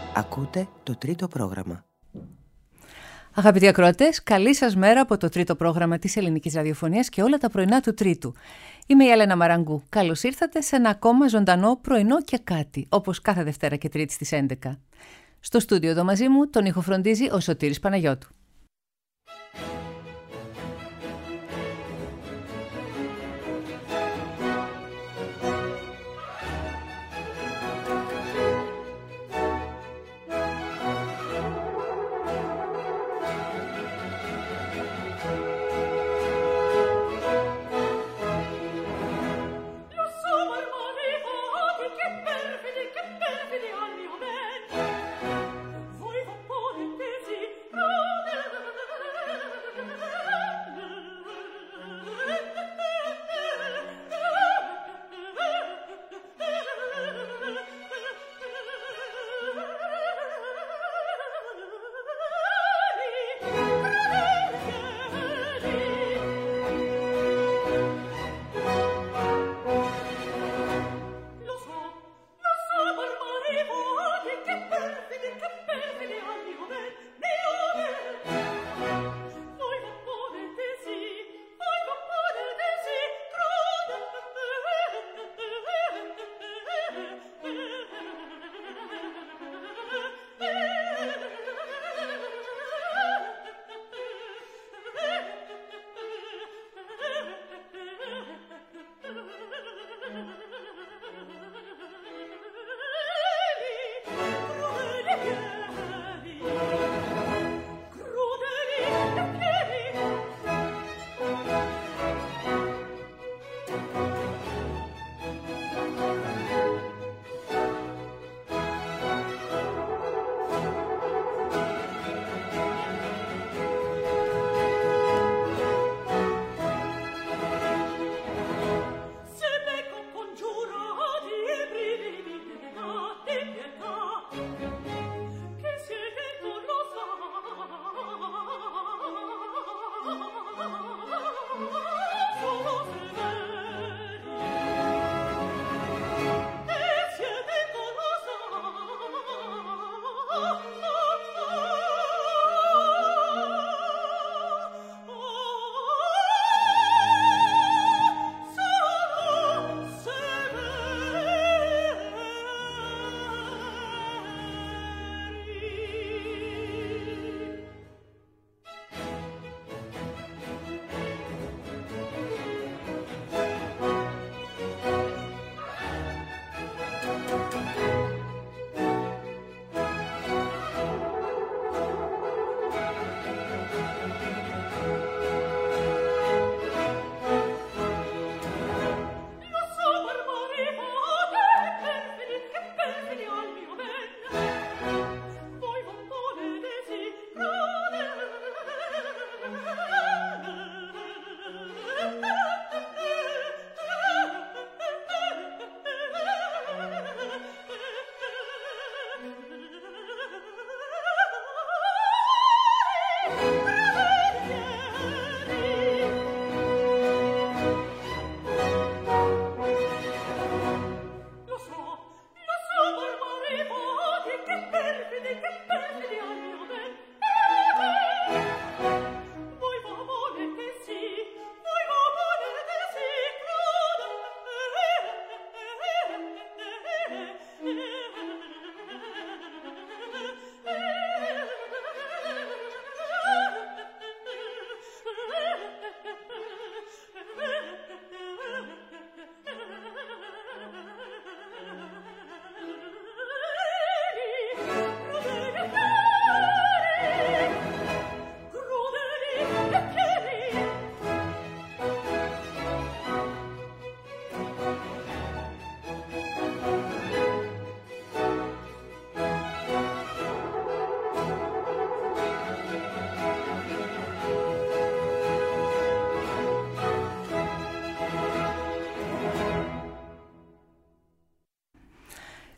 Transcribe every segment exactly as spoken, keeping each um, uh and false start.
Ακούτε το τρίτο πρόγραμμα. Αγαπητοί ακροατές, καλή σας μέρα από το τρίτο πρόγραμμα της Ελληνικής Ραδιοφωνίας και όλα τα πρωινά του Τρίτου. Είμαι η Έλενα Μαραγκού. Καλώς ήρθατε σε ένα ακόμα ζωντανό πρωινό και κάτι, όπως κάθε Δευτέρα και Τρίτη στις έντεκα. Στο στούντιο εδώ μαζί μου τον ηχοφροντίζει ο Σωτήρης Παναγιώτου. Voi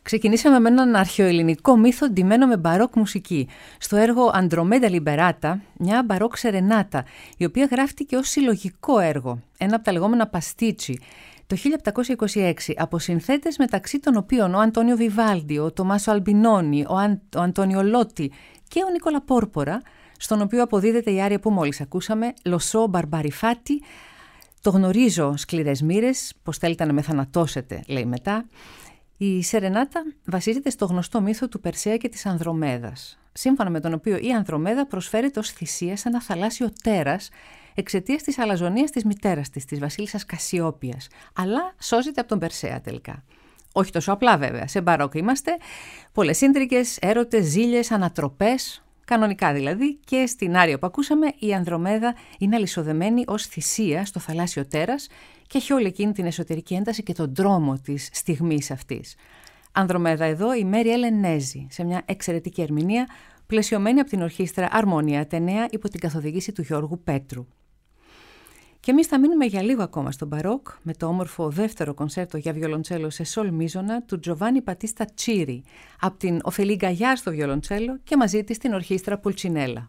Ξεκινήσαμε με έναν αρχαιοελληνικό μύθο ντυμένο με μπαρόκ μουσική, στο έργο Andromeda Liberata, μια μπαρόκ σερενάτα, η οποία γράφτηκε ως συλλογικό έργο, ένα από τα λεγόμενα παστίτσι, το χίλια επτακόσια είκοσι έξι, από συνθέτες μεταξύ των οποίων ο Αντώνιο Βιβάλντι, ο Τομάσο Αλμπινόνι, ο, Αν, ο Αντώνιο Λότι και ο Νίκολα Πόρπορα, στον οποίο αποδίδεται η άρια που μόλις ακούσαμε, Λοσό Μπαρμπαριφάτι. Το γνωρίζω σκληρές μοίρες, πως θέλετε να με θανατώσετε, λέει μετά. Η σερενάτα βασίζεται στο γνωστό μύθο του Περσέα και της Ανδρομέδας, σύμφωνα με τον οποίο η Ανδρομέδα προσφέρεται ως θυσία σε ένα θαλάσσιο τέρας εξαιτίας της αλαζονίας της μητέρας της, της βασίλισσας Κασιόπιας, αλλά σώζεται από τον Περσέα τελικά. Όχι τόσο απλά βέβαια, σε μπαρόκ είμαστε, πολλές ίντρικες, έρωτες, ζήλιες, ανατροπές, κανονικά δηλαδή, και στην άρια που ακούσαμε η Ανδρομέδα είναι αλυσοδεμένη ως θυσία στο θαλάσσιο τέρας και έχει όλη εκείνη την εσωτερική ένταση και τον τρόμο της στιγμής αυτής. Ανδρομέδα εδώ η Μέρι Έλεν Νέζη, σε μια εξαιρετική ερμηνεία, πλαισιωμένη από την ορχήστρα Αρμόνια Ατενέα υπό την καθοδήγηση του Γιώργου Πέτρου. Και εμείς θα μείνουμε για λίγο ακόμα στο μπαρόκ με το όμορφο δεύτερο κονσέρτο για βιολοντσέλο σε σολ μίζωνα του Τζοβάνι Πατίστα Τσίρι, από την Οφελή Γκαγιάρ στο βιολοντσέλο και μαζί της την ορχήστρα Πουλτσινέλα.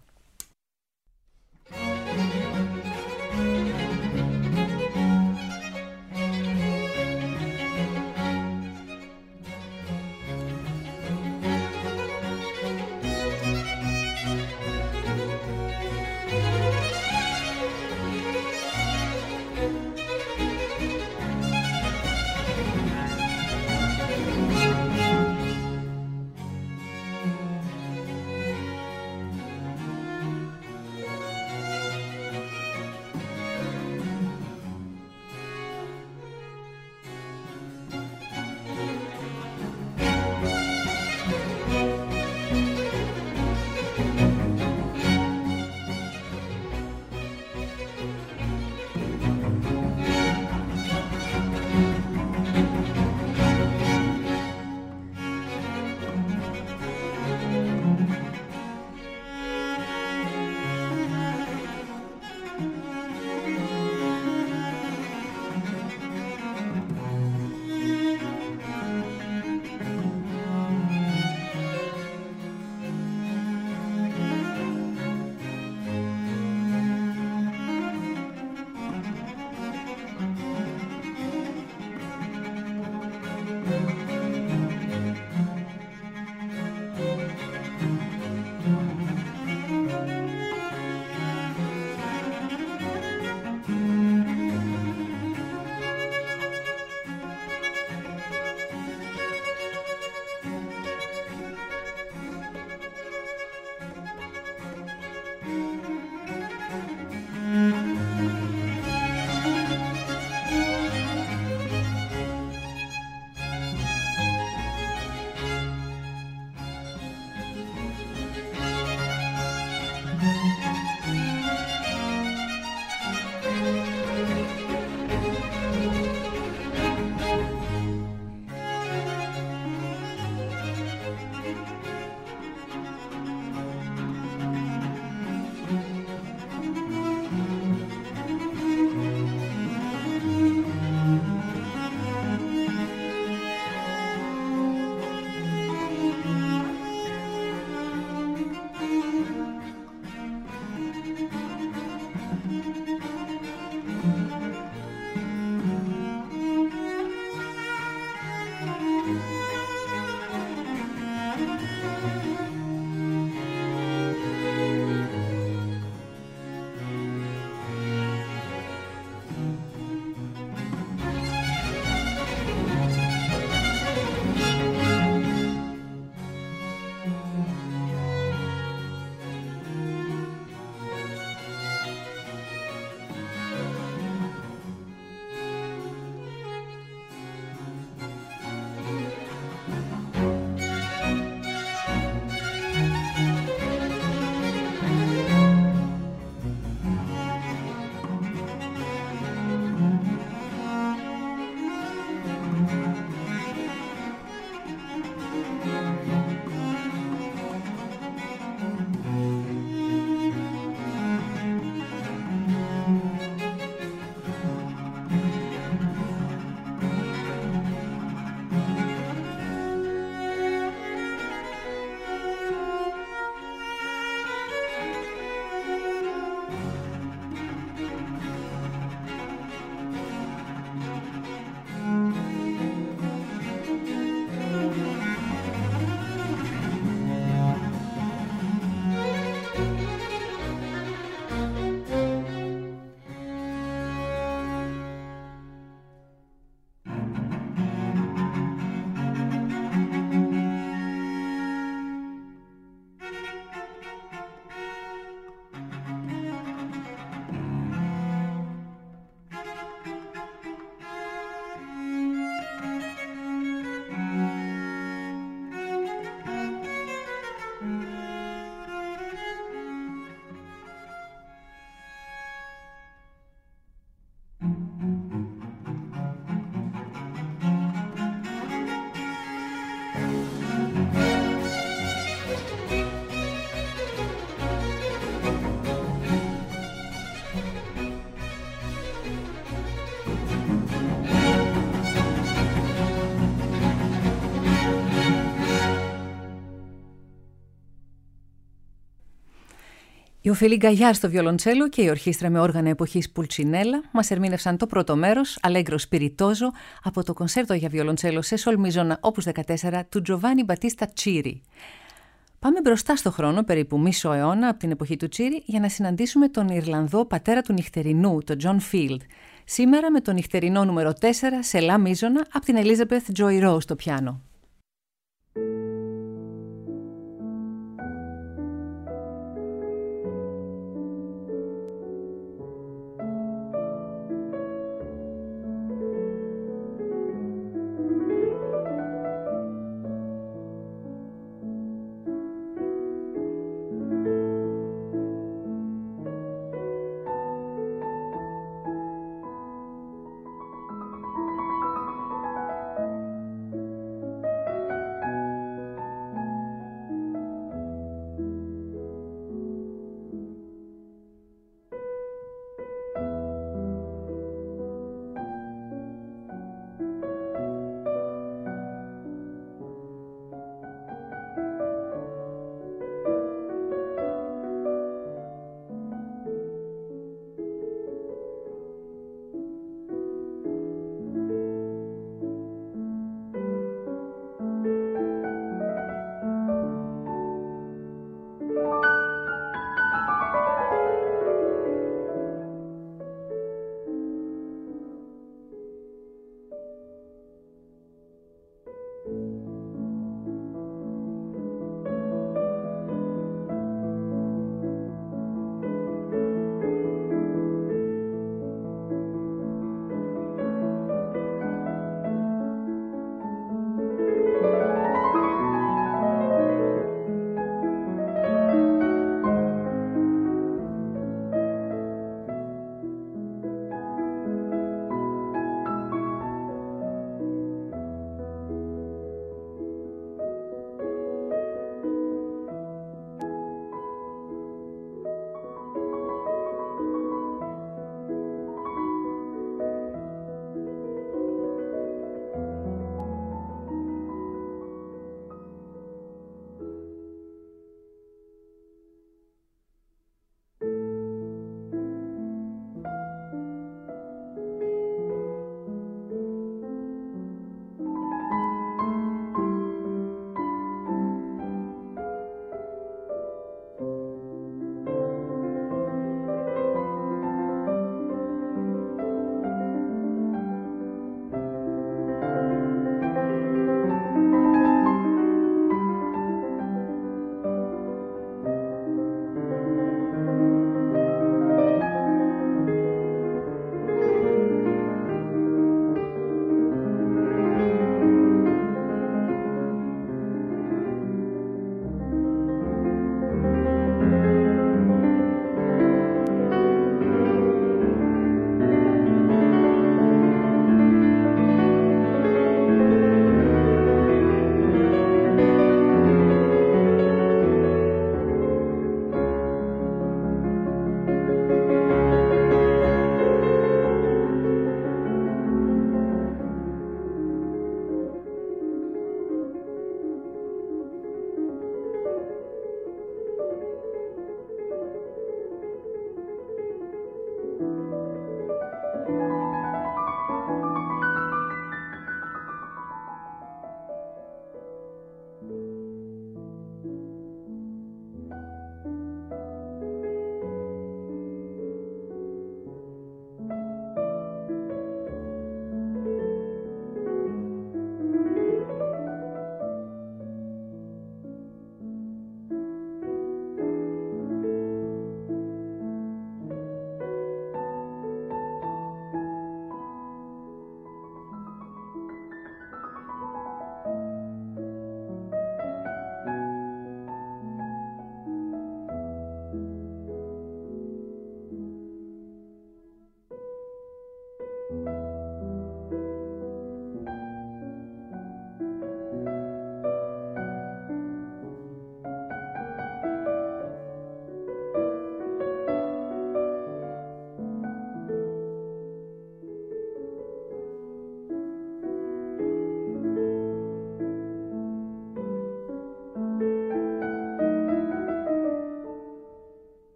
Η Οφελή Γκαγιάρ στο βιολοντσέλο και η ορχήστρα με όργανα εποχής Πουλτσινέλα μας ερμήνευσαν το πρώτο μέρος, Allegro Spiritoso, από το κονσέρτο για βιολοντσέλο σε σολ μίζωνα όπους δεκατέσσερα του Giovanni Battista Ciri. Πάμε μπροστά στο χρόνο, περίπου μισό αιώνα από την εποχή του Ciri, για να συναντήσουμε τον Ιρλανδό πατέρα του νυχτερινού, τον John Field. Σήμερα με τον νυχτερινό νούμερο τέσσερα σε λα μίζωνα από την Elizabeth Joy Rose στο πιάνο.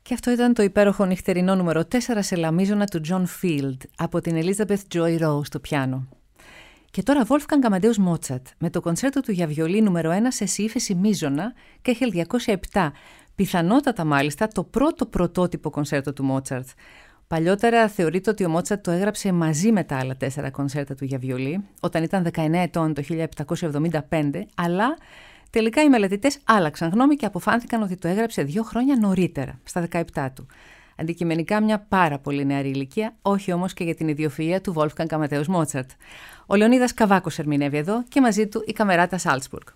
Και αυτό ήταν το υπέροχο νυχτερινό νούμερο τέσσερα σε λαμίζωνα του John Field από την Elizabeth Joy Rose στο πιάνο. Και τώρα Wolfgang Amadeus Mozart με το κονσέρτο του για βιολί νούμερο ένα σε σύήφεση μίζωνα και χίλια διακόσια επτά, πιθανότατα μάλιστα το πρώτο πρωτότυπο κονσέρτο του Mozart. Παλιότερα θεωρείται ότι ο Μότσαρτ το έγραψε μαζί με τα άλλα τέσσερα κονσέρτα του για βιολί, όταν ήταν δεκαεννέα ετών το χίλια επτακόσια εβδομήντα πέντε, αλλά τελικά οι μελετητές άλλαξαν γνώμη και αποφάνθηκαν ότι το έγραψε δύο χρόνια νωρίτερα, στα δεκαεπτά του. Αντικειμενικά μια πάρα πολύ νεαρή ηλικία, όχι όμως και για την ιδιοφυΐα του Wolfgang Amadeus Mozart. Ο Λεωνίδας Καβάκος ερμηνεύει εδώ και μαζί του η Καμεράτα Salzburg.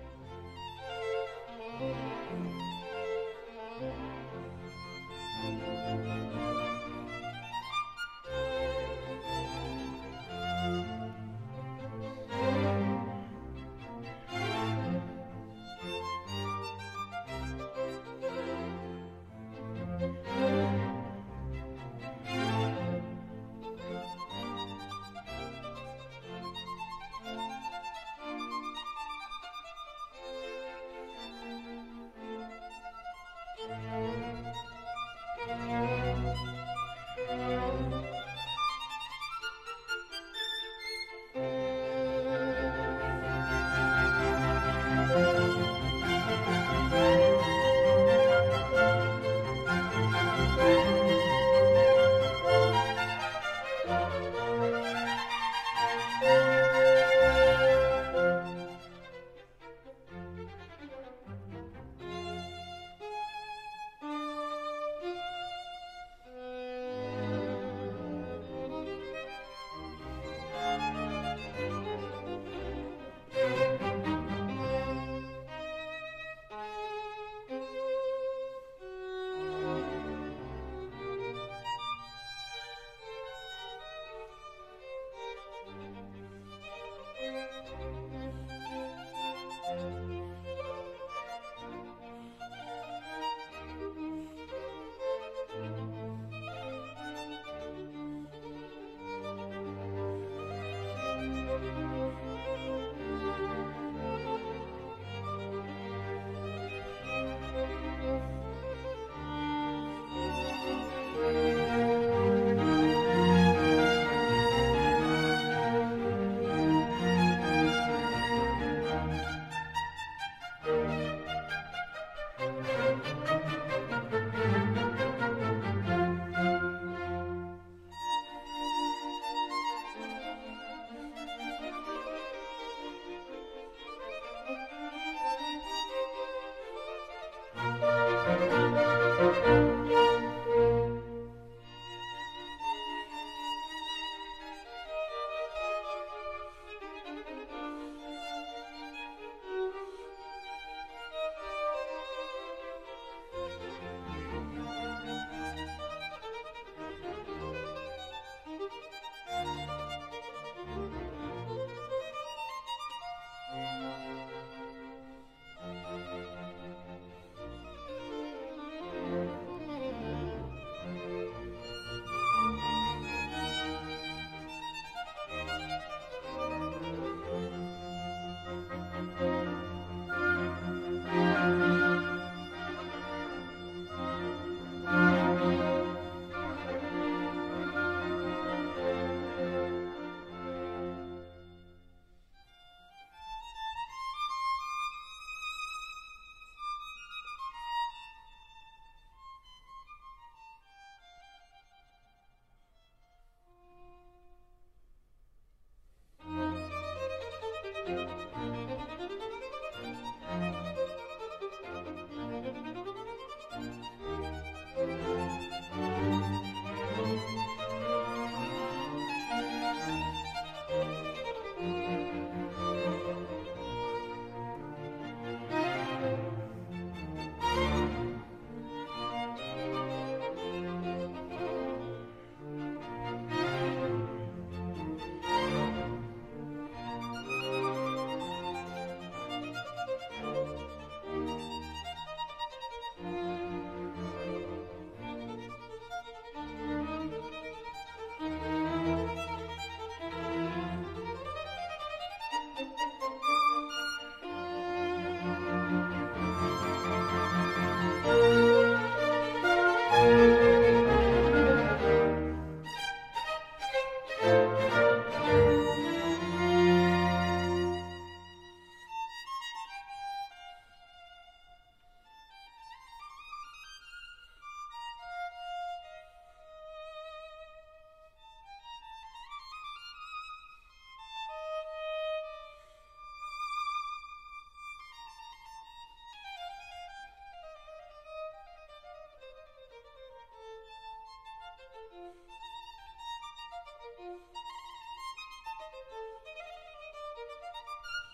Thank you.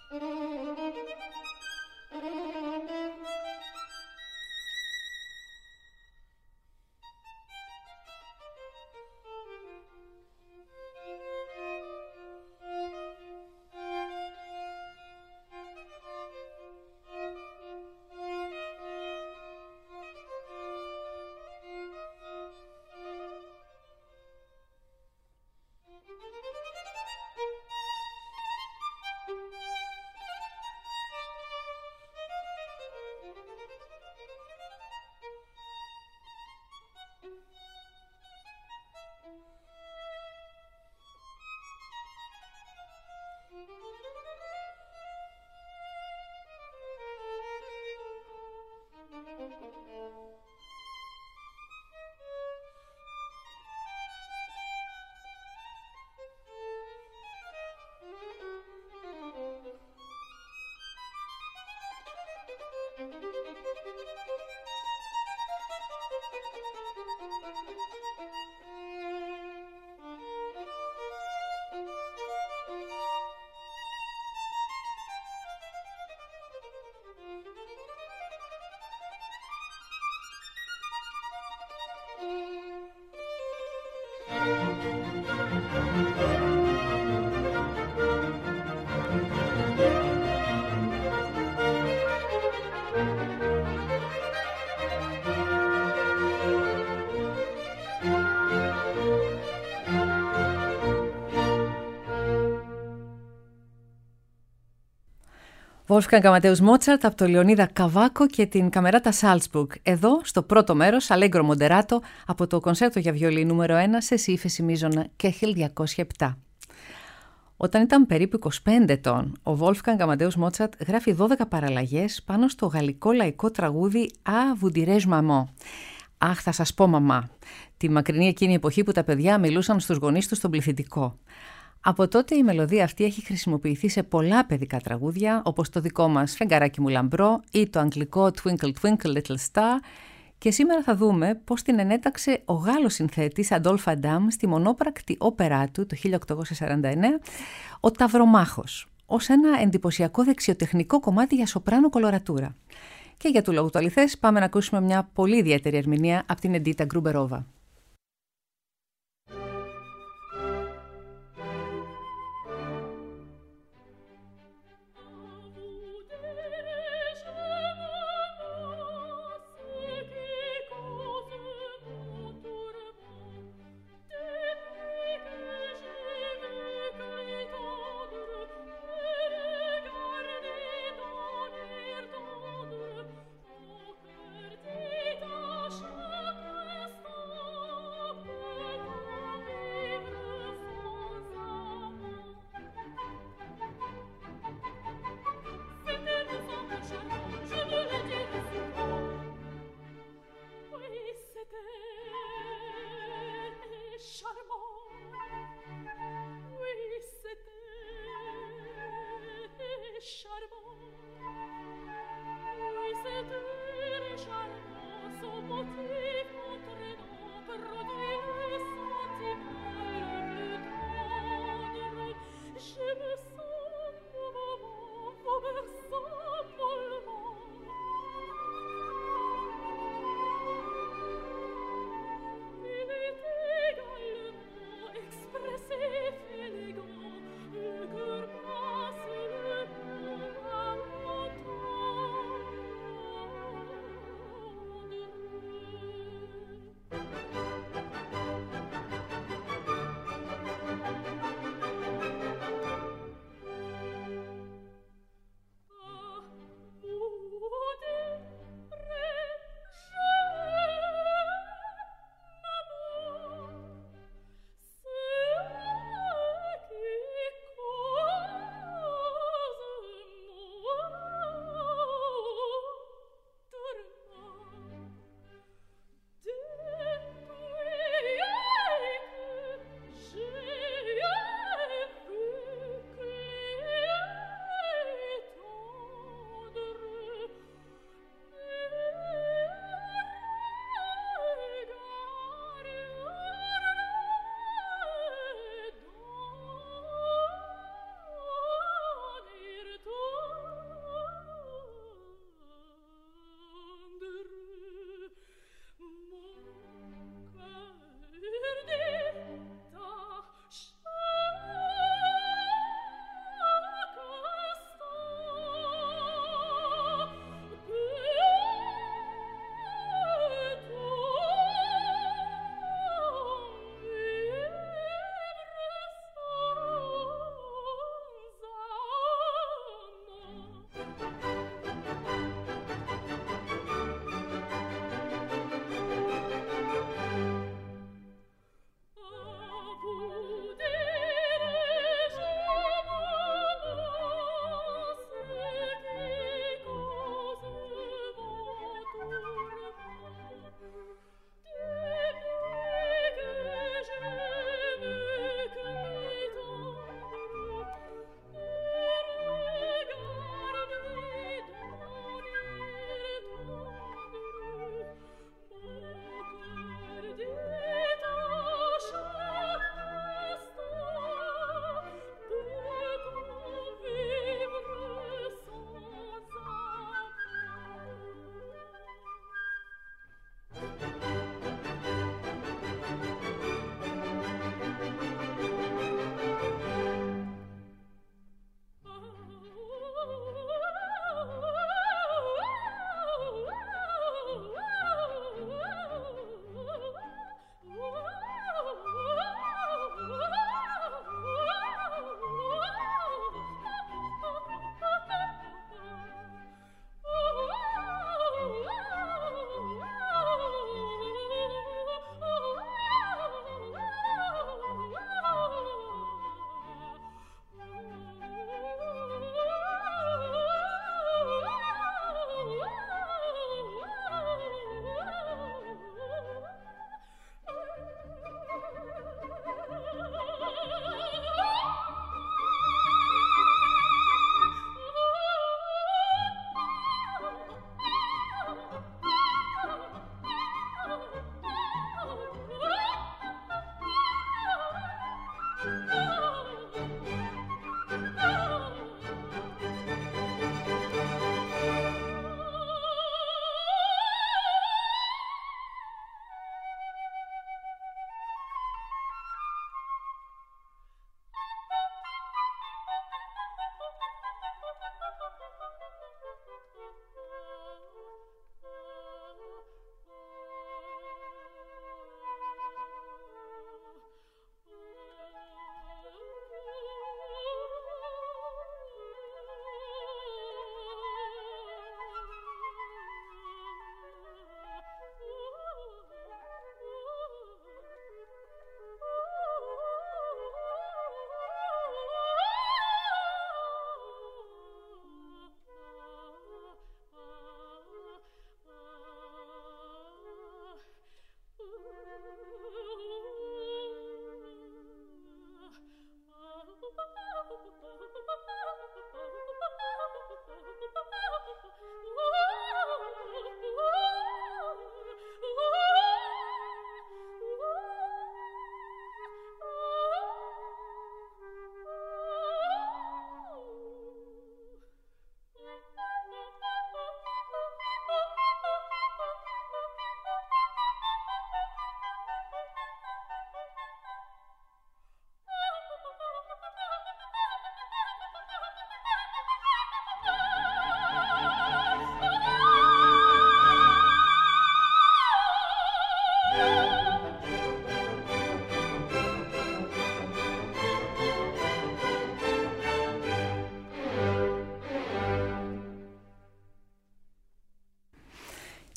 Wolfgang Amadeus Mozart από το Λεωνίδα Καβάκο και την Καμεράτα Salzburg. Εδώ, στο πρώτο μέρος, Allegro Moderato από το κονσέρτο για βιολί νούμερο ένα σε σι ύφεση μείζωνα Κέχελ διακόσια επτά. Όταν ήταν περίπου είκοσι πέντε ετών, ο Wolfgang Amadeus Mozart γράφει δώδεκα παραλλαγές πάνω στο γαλλικό λαϊκό τραγούδι «Α, vous dirai-je maman». «Αχ, θα σας πω μαμά», τη μακρινή εκείνη εποχή που τα παιδιά μιλούσαν στους γονείς τους στον πληθυντικό. Από τότε η μελωδία αυτή έχει χρησιμοποιηθεί σε πολλά παιδικά τραγούδια, όπως το δικό μας «Φεγγαράκι μου λαμπρό» ή το αγγλικό «Twinkle Twinkle Little Star», και σήμερα θα δούμε πώς την ενέταξε ο Γάλλος συνθέτης Adolphe Adam στη μονόπρακτη όπερά του το χίλια οκτακόσια σαράντα εννέα, «Ο Ταυρομάχος», ως ένα εντυπωσιακό δεξιοτεχνικό κομμάτι για σοπράνο κολορατούρα. Και για του λόγου του αληθές πάμε να ακούσουμε μια πολύ ιδιαίτερη ερμηνεία από την Εντίτα Γκρούμπερόβα. Chaque instant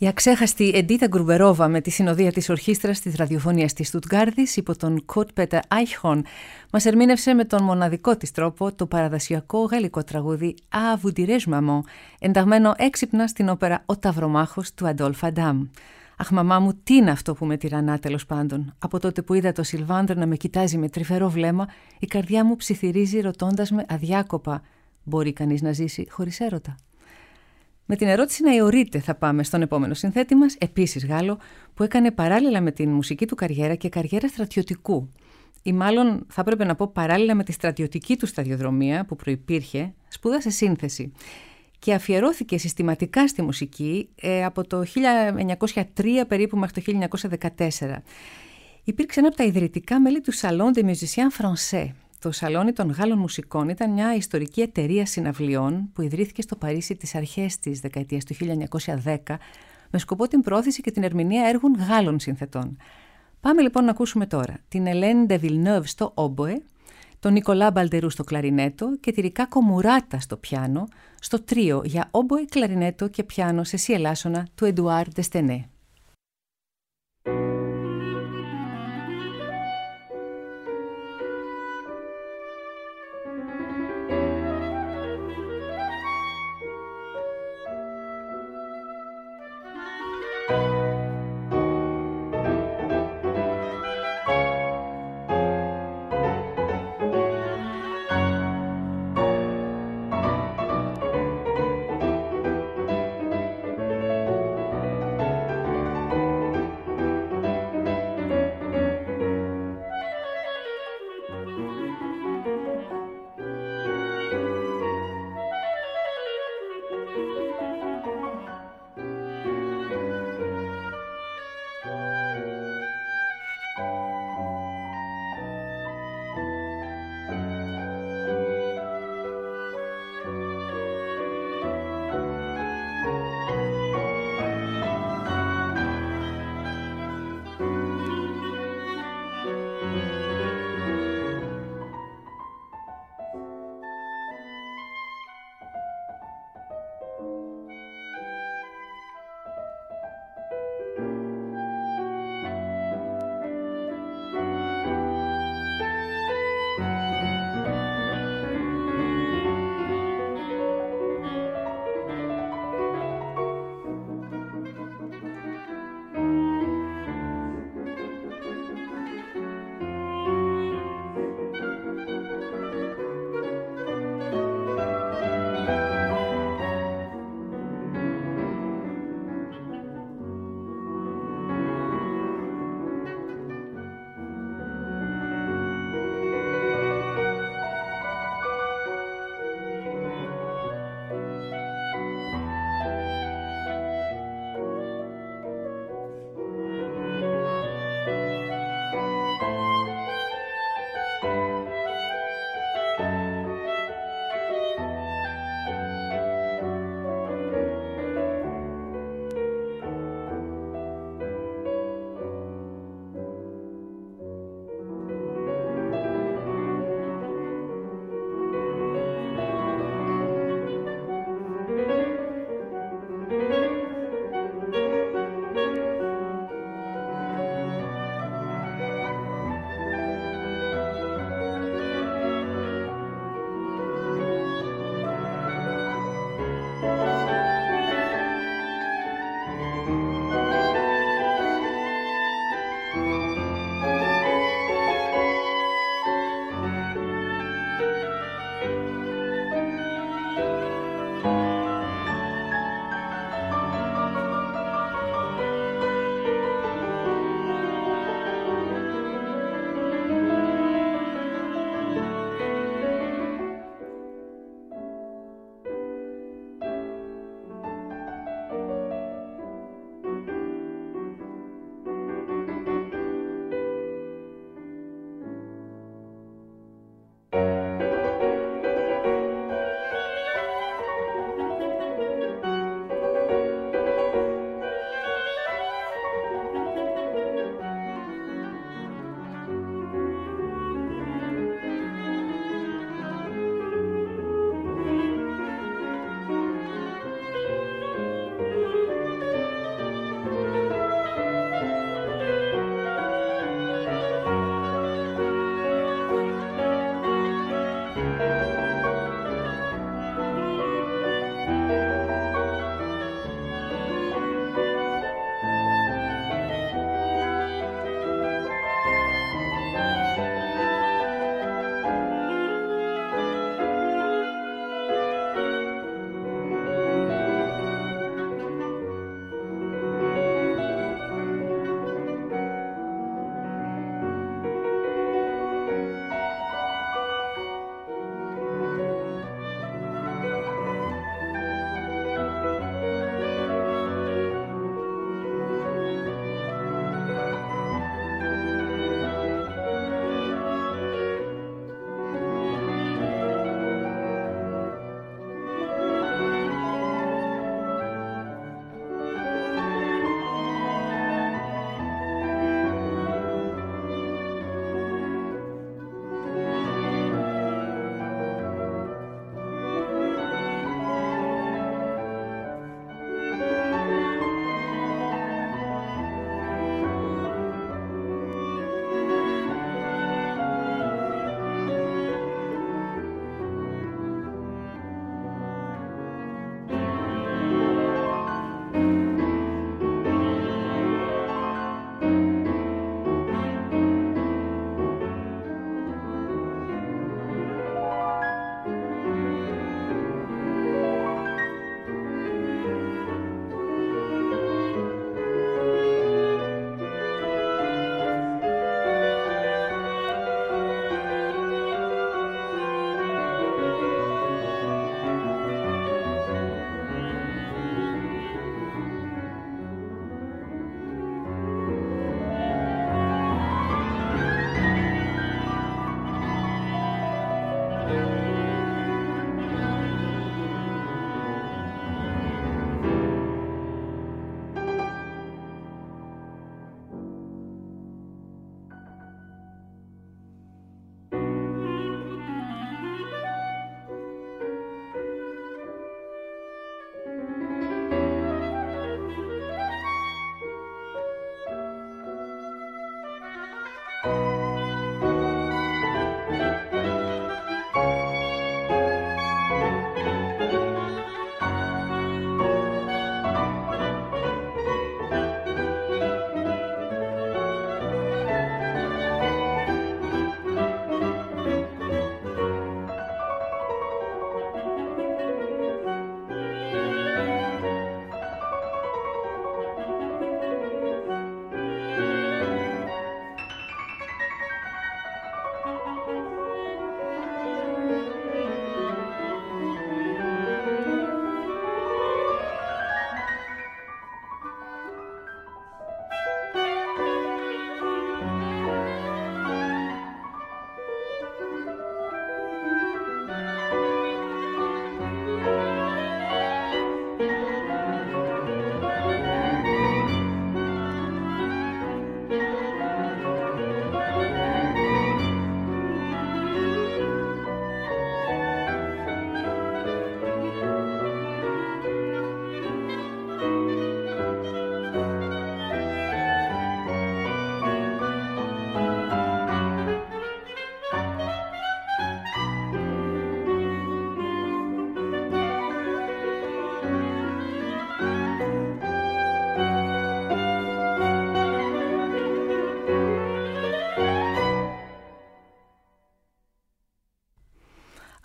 Η αξέχαστη Εντίτα Γκρουμπερόβα με τη συνοδεία της ορχήστρας της ραδιοφωνίας της Στουτγκάρδης υπό τον Κουρτ Πέτερ Άιχορν μας ερμήνευσε με τον μοναδικό της τρόπο το παραδοσιακό γαλλικό τραγούδι «Α, vous dirais maman», ενταγμένο έξυπνα στην όπερα «Ο Ταυρομάχος» του Αντόλφ Αντάμ. Αχ, μαμά μου, τι είναι αυτό που με τυραννά, τέλος πάντων. Από τότε που είδα το Σιλβάντρ να με κοιτάζει με τρυφερό βλέμμα, η καρδιά μου ψιθυρίζει ρωτώντας με αδιάκοπα: μπορεί κανείς να ζήσει χωρίς έρωτα? Με την ερώτηση να ιωρείται θα πάμε στον επόμενο συνθέτη μας, επίσης Γάλλο, που έκανε παράλληλα με την μουσική του καριέρα και καριέρα στρατιωτικού. Ή μάλλον θα έπρεπε να πω παράλληλα με τη στρατιωτική του σταδιοδρομία που προϋπήρχε, σπούδασε σύνθεση. Και αφιερώθηκε συστηματικά στη μουσική ε, από το χίλια εννιακόσια τρία περίπου μέχρι το χίλια εννιακόσια δεκατέσσερα. Υπήρξε ένα από τα ιδρυτικά μέλη του Salon des Musiciens Français. Το Σαλόνι των Γάλλων Μουσικών ήταν μια ιστορική εταιρεία συναυλιών που ιδρύθηκε στο Παρίσι τις αρχές της δεκαετίας του χίλια εννιακόσια δέκα με σκοπό την πρόθεση και την ερμηνεία έργων Γάλλων συνθετών. Πάμε λοιπόν να ακούσουμε τώρα την Hélène de Villeneuve στο όμποε, τον Νικολά Μπαλτερού στο κλαρινέτο και τη Ρικάκο Μουράτα στο πιάνο, στο τρίο για όμποε, κλαρινέτο και πιάνο σε σι ελάσσονα του Εντουάρ Δεστενέ.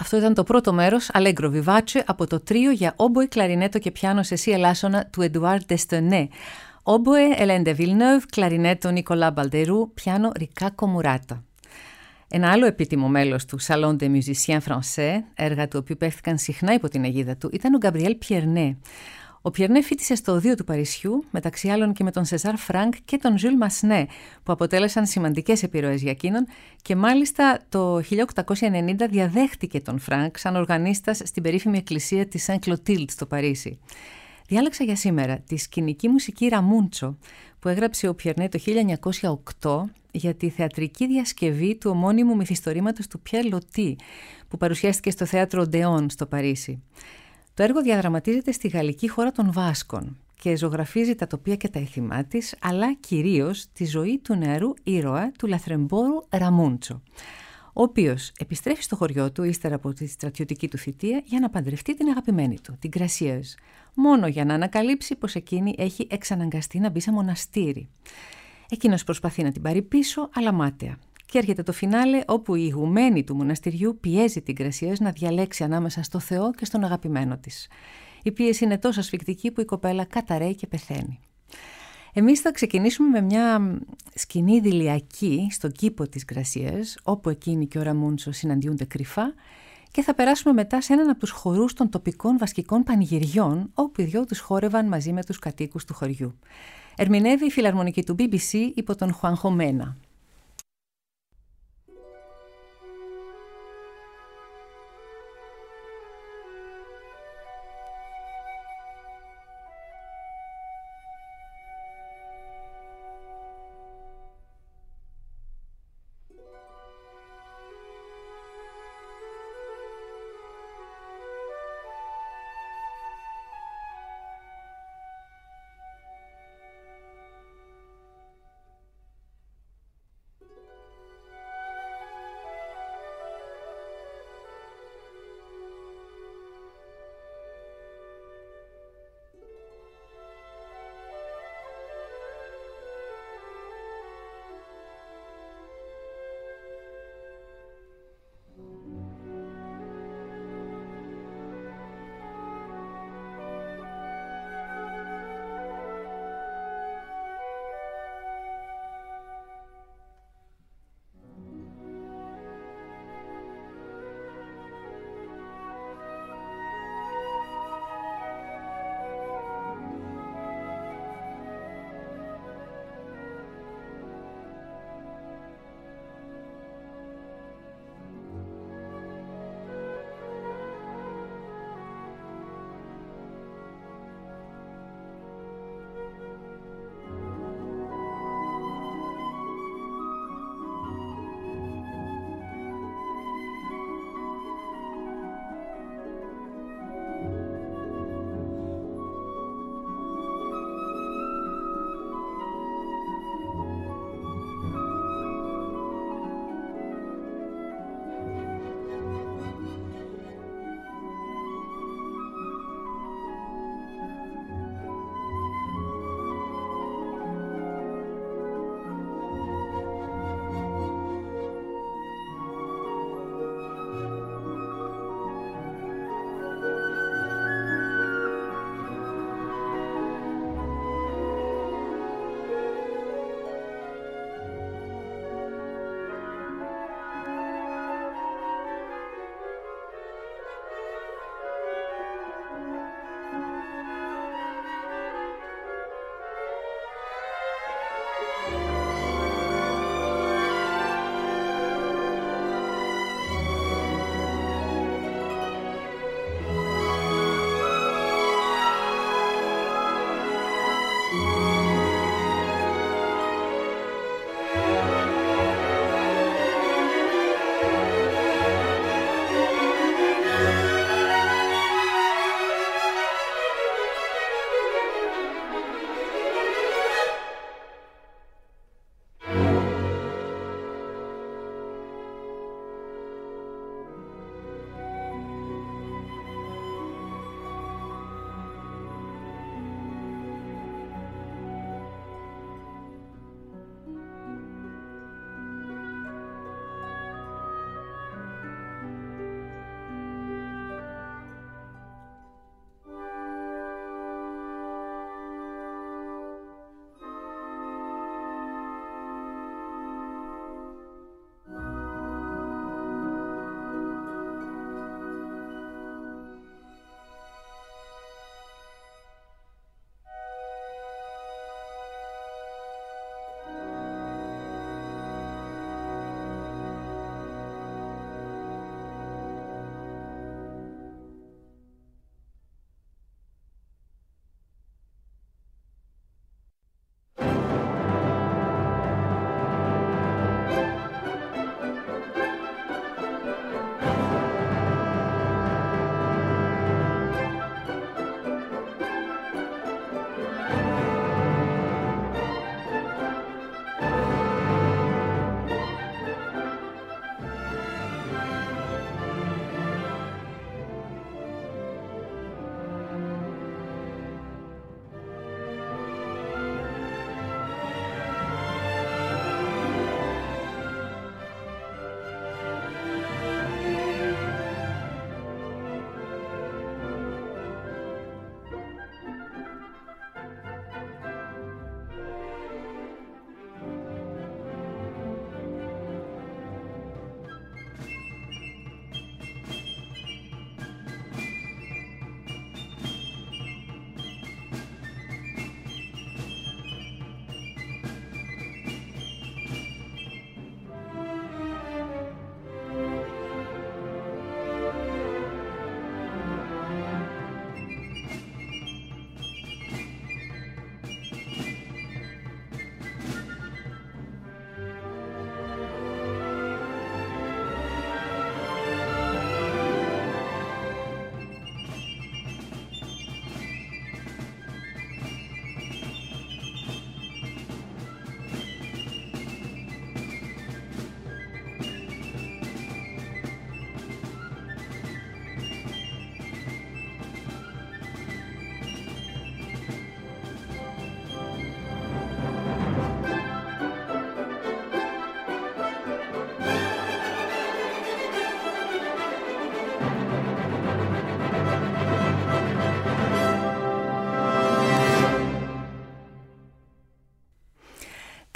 Αυτό ήταν το πρώτο μέρος, Allegro Vivace, από το τρίο για όμποε, κλαρινέτο και πιάνο σε σι ελάσσονα του Edouard Destonné. Όμποε, Hélène de Villeneuve, κλαρινέτο Nicolas Balderou, πιάνο Riccardo Murata. Ένα άλλο επίτιμο μέλος του Salon des Musiciens Français, έργα του οποίου παίχθηκαν συχνά υπό την αιγίδα του, ήταν ο Γκαμπριέλ Πιερνέ. Ο Πιερνέ φοιτησε στο Οδείο του Παρισιού, μεταξύ άλλων και με τον Σεζάρ Φρανκ και τον Ζουλ Μασνέ, που αποτέλεσαν σημαντικές επιρροές για εκείνον, και μάλιστα το χίλια οκτακόσια ενενήντα διαδέχτηκε τον Φρανκ σαν οργανίστας στην περίφημη εκκλησία της Σεν Κλωτίλντ στο Παρίσι. Διάλεξα για σήμερα τη σκηνική μουσική Ραμούντσο, που έγραψε ο Πιερνέ το χίλια εννιακόσια οκτώ για τη θεατρική διασκευή του ομώνυμου μυθιστορήματος του Πιέρ Λωτί, που παρουσιάστηκε στο θέατρο Ντεόν στο Παρίσι. Το έργο διαδραματίζεται στη γαλλική χώρα των Βάσκων και ζωγραφίζει τα τοπία και τα ηθιμά της, αλλά κυρίως τη ζωή του νεαρού ήρωα του λαθρεμπόρου Ραμούντσο, ο οποίος επιστρέφει στο χωριό του ύστερα από τη στρατιωτική του θητεία για να παντρευτεί την αγαπημένη του, την Γκρασιέζ, μόνο για να ανακαλύψει πως εκείνη έχει εξαναγκαστεί να μπει σε μοναστήρι. Εκείνος προσπαθεί να την πάρει πίσω, αλλά μάταια. Και έρχεται το φινάλε, όπου η ηγουμένη του μοναστηριού πιέζει την Γκρασιέζ να διαλέξει ανάμεσα στο Θεό και στον αγαπημένο της. Η πίεση είναι τόσο ασφικτική που η κοπέλα καταραίει και πεθαίνει. Εμείς θα ξεκινήσουμε με μια σκηνή ιδηλιακή στον κήπο της Γκρασιέζ, όπου εκείνη και ο Ραμούντσο συναντιούνται κρυφά, και θα περάσουμε μετά σε έναν από τους χορούς των τοπικών βασκικών πανηγυριών, όπου οι δυο τους χόρευαν μαζί με τους κατοίκους του χωριού. Ερμηνεύει η φιλαρμονική του μπι μπι σι υπό τον Χουάνχο Μένα.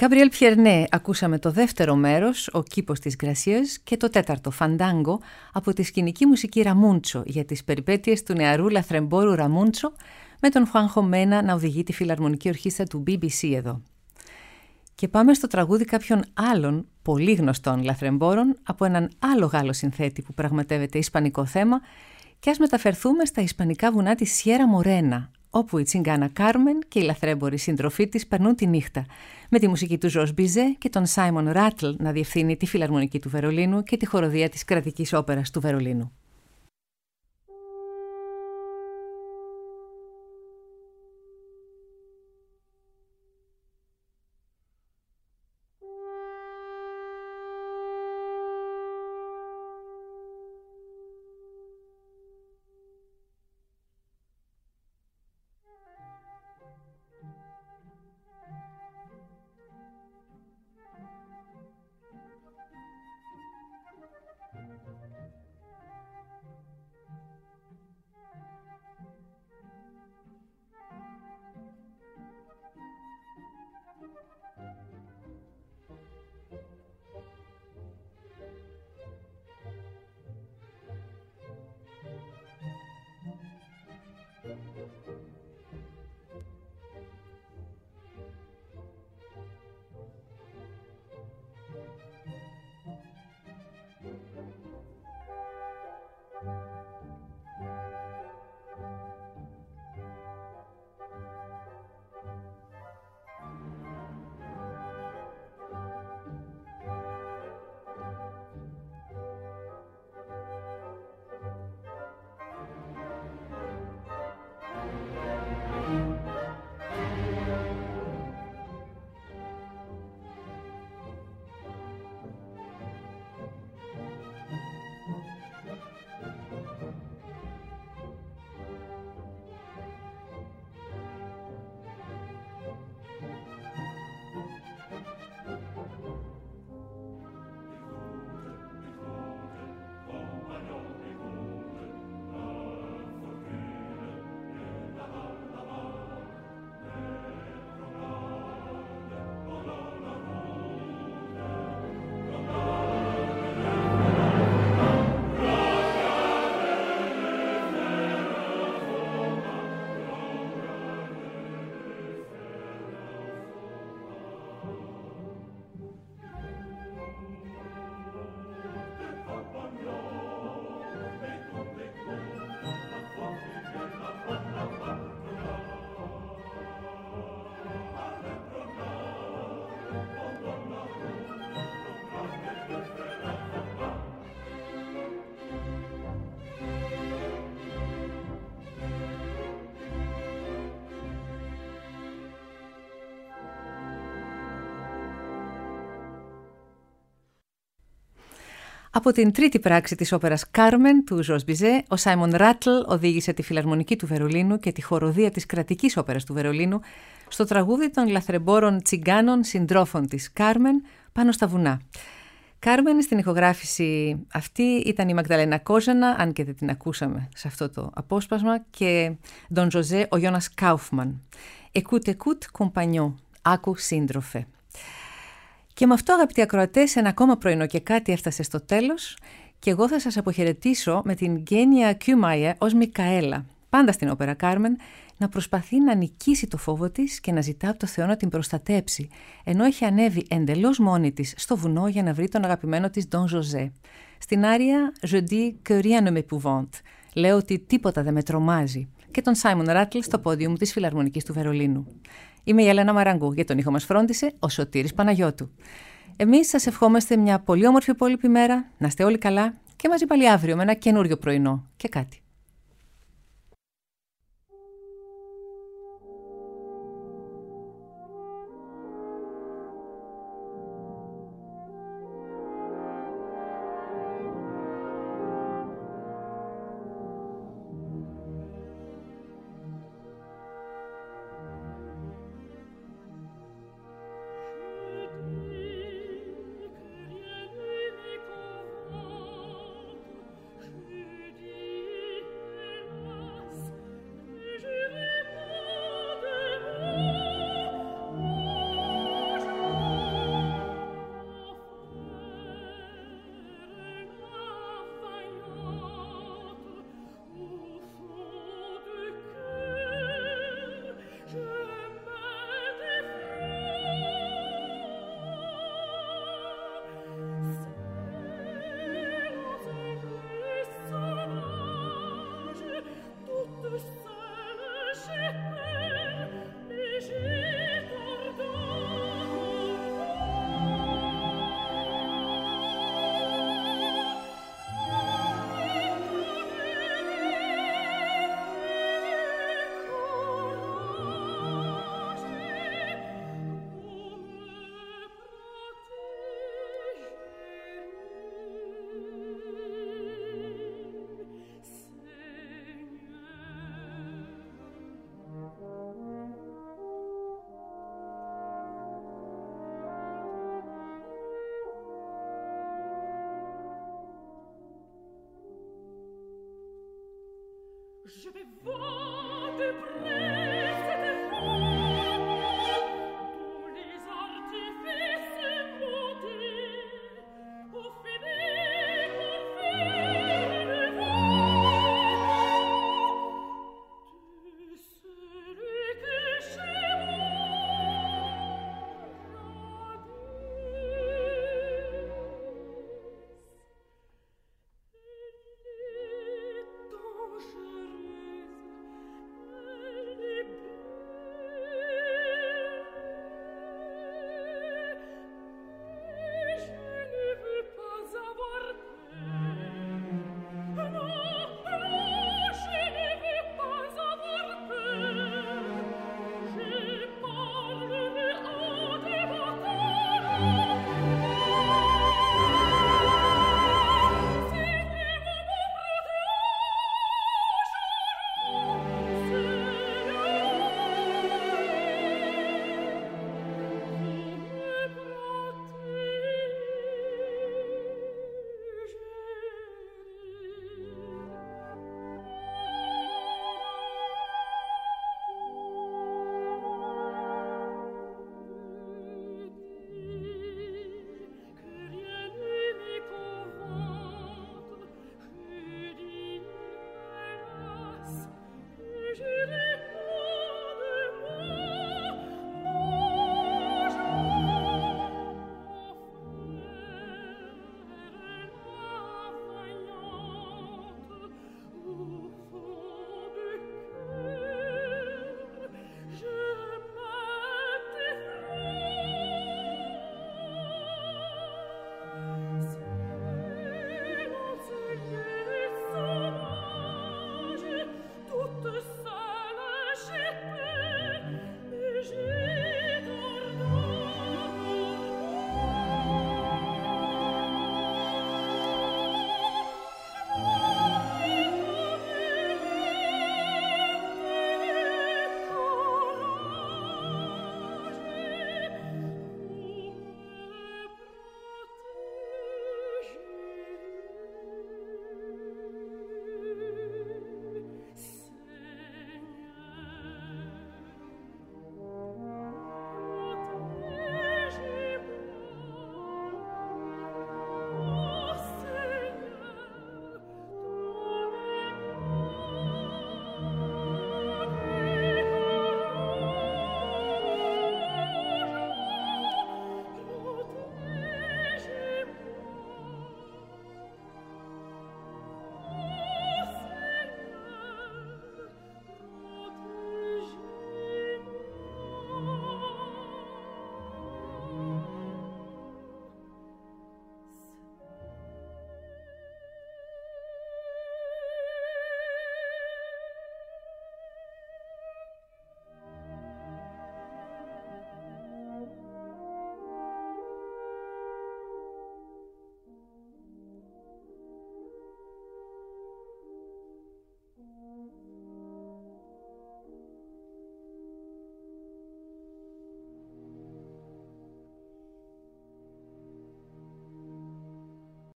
Γκάμπριελ Πιερνέ ακούσαμε το δεύτερο μέρος, ο κήπος της Γκρασιέζ, και το τέταρτο, Φαντάγκο, από τη σκηνική μουσική Ραμούντσο για τις περιπέτειες του νεαρού λαθρεμπόρου Ραμούντσο, με τον Χουάνχο Μένα να οδηγεί τη φιλαρμονική ορχήστρα του μπι μπι σι εδώ. Και πάμε στο τραγούδι κάποιων άλλων πολύ γνωστών λαθρεμπόρων από έναν άλλο Γάλλο συνθέτη που πραγματεύεται ισπανικό θέμα, και ας μεταφερθούμε στα ισπανικά βουνά της Σιέρα Μορένα, όπου η τσιγκάνα Κάρμεν και οι λαθρέμποροι συντροφοί της περνούν τη νύχτα, με τη μουσική του Ζορς Μπιζέ και τον Σάιμον Ράτλ να διευθύνει τη φιλαρμονική του Βερολίνου και τη χοροδία της κρατικής όπερας του Βερολίνου. Από την τρίτη πράξη της όπερας Κάρμεν του Ζορς Μπιζέ, ο Σάιμον Ράτλ οδήγησε τη φιλαρμονική του Βερολίνου και τη χοροδία της κρατικής όπερας του Βερολίνου στο τραγούδι των λαθρεμπόρων τσιγκάνων συντρόφων της Κάρμεν πάνω στα βουνά. Κάρμεν στην ηχογράφηση αυτή ήταν η Μαγδαλένα Κόζανα, αν και δεν την ακούσαμε σε αυτό το απόσπασμα, και Ντον Ζωζέ ο Γιώνας Κάουφμαν. Εκούτ εκούτ κομπανιό, άκου σύντροφε. Και με αυτό, αγαπητοί ακροατές, ένα ακόμα πρωινό και κάτι έφτασε στο τέλος, και εγώ θα σας αποχαιρετήσω με την Γκένια Κιούμαϊε ως Μικαέλα, πάντα στην όπερα Κάρμεν, να προσπαθεί να νικήσει το φόβο της και να ζητά από το Θεό να την προστατέψει, ενώ έχει ανέβει εντελώς μόνη της στο βουνό για να βρει τον αγαπημένο της Ντον Ζωζέ. Στην άρια «Je dis que rien ne m'épouvante», λέω ότι τίποτα δεν με τρομάζει, και τον Σάιμον Ράτλ στο πόντιουμ της Φιλαρμονικής του Βερολίνου. Είμαι η Ελένα Μαραγκού, για τον ήχο μας φρόντισε ο Σωτήρης Παναγιώτου. Εμείς σας ευχόμαστε μια πολύ όμορφη υπόλοιπη μέρα, να είστε όλοι καλά και μαζί πάλι αύριο με ένα καινούριο πρωινό και κάτι. Je dis Je vais voir